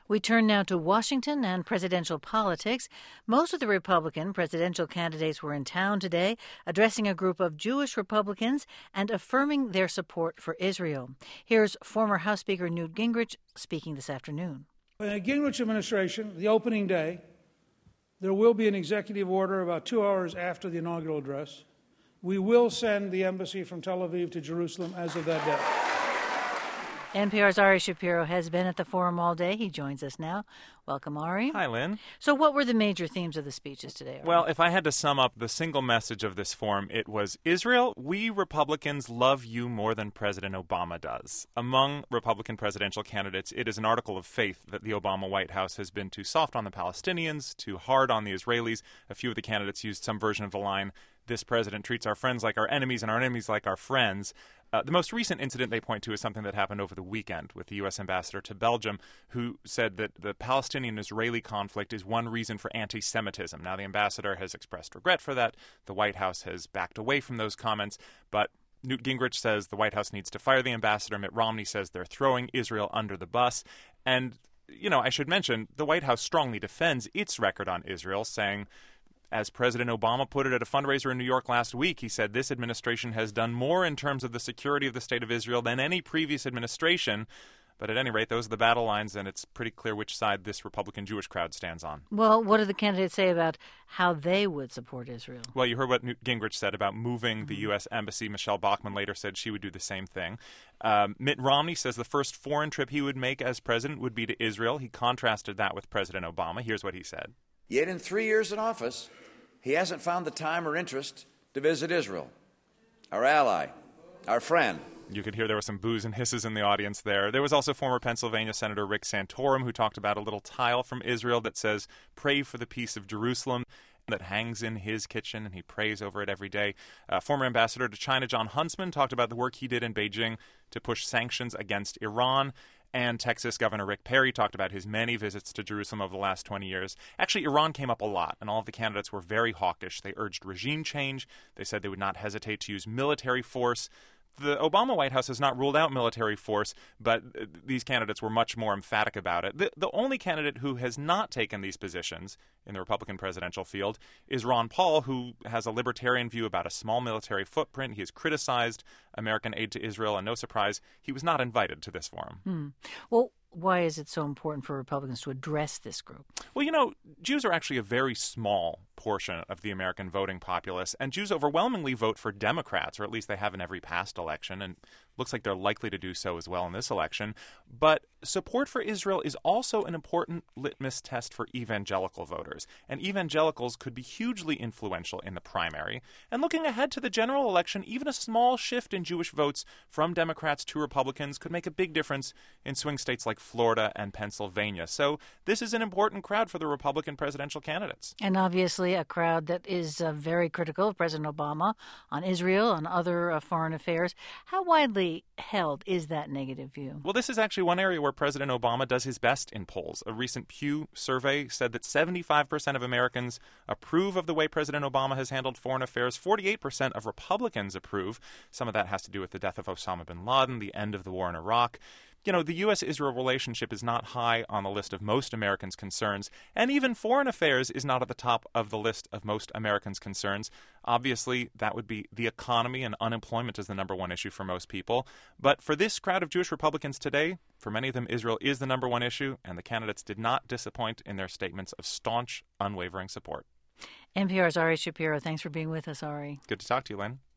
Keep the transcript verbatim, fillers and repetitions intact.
We turn now to Washington and presidential politics. Most of the Republican presidential candidates were in town today, addressing a group of Jewish Republicans and affirming their support for Israel. Here's former House Speaker Newt Gingrich speaking this afternoon. In the Gingrich administration, the opening day, there will be an executive order about two hours after the inaugural address. We will send the embassy from Tel Aviv to Jerusalem as of that day. N P R's Ari Shapiro has been at the forum all day. He joins us now. Welcome, Ari. Hi, Lynn. So what were the major themes of the speeches today, Ari? Well, if I had to sum up the single message of this forum, it was, Israel, we Republicans love you more than President Obama does. Among Republican presidential candidates, it is an article of faith that the Obama White House has been too soft on the Palestinians, too hard on the Israelis. A few of the candidates used some version of the line, this president treats our friends like our enemies and our enemies like our friends. Uh, the most recent incident they point to is something that happened over the weekend with the U S ambassador to Belgium, who said that the Palestinian-Israeli conflict is one reason for anti-Semitism. Now, the ambassador has expressed regret for that. The White House has backed away from those comments, but Newt Gingrich says the White House needs to fire the ambassador. Mitt Romney says they're throwing Israel under the bus. And, you know, I should mention, the White House strongly defends its record on Israel, saying, as President Obama put it at a fundraiser in New York last week, he said this administration has done more in terms of the security of the state of Israel than any previous administration. But at any rate, those are the battle lines, and it's pretty clear which side this Republican Jewish crowd stands on. Well, what do the candidates say about how they would support Israel? Well, you heard what Newt Gingrich said about moving mm-hmm. the U S embassy. Michelle Bachmann later said she would do the same thing. Um, Mitt Romney says the first foreign trip he would make as president would be to Israel. He contrasted that with President Obama. Here's what he said. Yet in three years in office, he hasn't found the time or interest to visit Israel, our ally, our friend. You could hear there were some boos and hisses in the audience there. There was also former Pennsylvania Senator Rick Santorum, who talked about a little tile from Israel that says, pray for the peace of Jerusalem, that hangs in his kitchen, and he prays over it every day. Uh, former ambassador to China, John Huntsman, talked about the work he did in Beijing to push sanctions against Iran. And Texas Governor Rick Perry talked about his many visits to Jerusalem over the last twenty years. Actually, Iran came up a lot, and all of the candidates were very hawkish. They urged regime change. They said they would not hesitate to use military force. The Obama White House has not ruled out military force, but these candidates were much more emphatic about it. The, the only candidate who has not taken these positions in the Republican presidential field is Ron Paul, who has a libertarian view about a small military footprint. He has criticized American aid to Israel, and no surprise, he was not invited to this forum. Hmm. Well, why is it so important for Republicans to address this group? Well, you know, Jews are actually a very small portion of the American voting populace, and Jews overwhelmingly vote for Democrats, or at least they have in every past election, and looks like they're likely to do so as well in this election. But support for Israel is also an important litmus test for evangelical voters, and evangelicals could be hugely influential in the primary. And looking ahead to the general election, even a small shift in Jewish votes from Democrats to Republicans could make a big difference in swing states like Florida and Pennsylvania. So this is an important crowd for the Republican presidential candidates. And obviously a crowd that is uh, very critical of President Obama on Israel, on other uh, foreign affairs. How widely held is that negative view? Well, this is actually one area where President Obama does his best in polls. A recent Pew survey said that seventy-five percent of Americans approve of the way President Obama has handled foreign affairs. forty-eight percent of Republicans approve. Some of that has to do with the death of Osama bin Laden, the end of the war in Iraq. You know, the U S Israel relationship is not high on the list of most Americans' concerns, and even foreign affairs is not at the top of the list of most Americans' concerns. Obviously, that would be the economy, and unemployment is the number one issue for most people. But for this crowd of Jewish Republicans today, for many of them, Israel is the number one issue, and the candidates did not disappoint in their statements of staunch, unwavering support. N P R's Ari Shapiro, thanks for being with us, Ari. Good to talk to you, Lynn.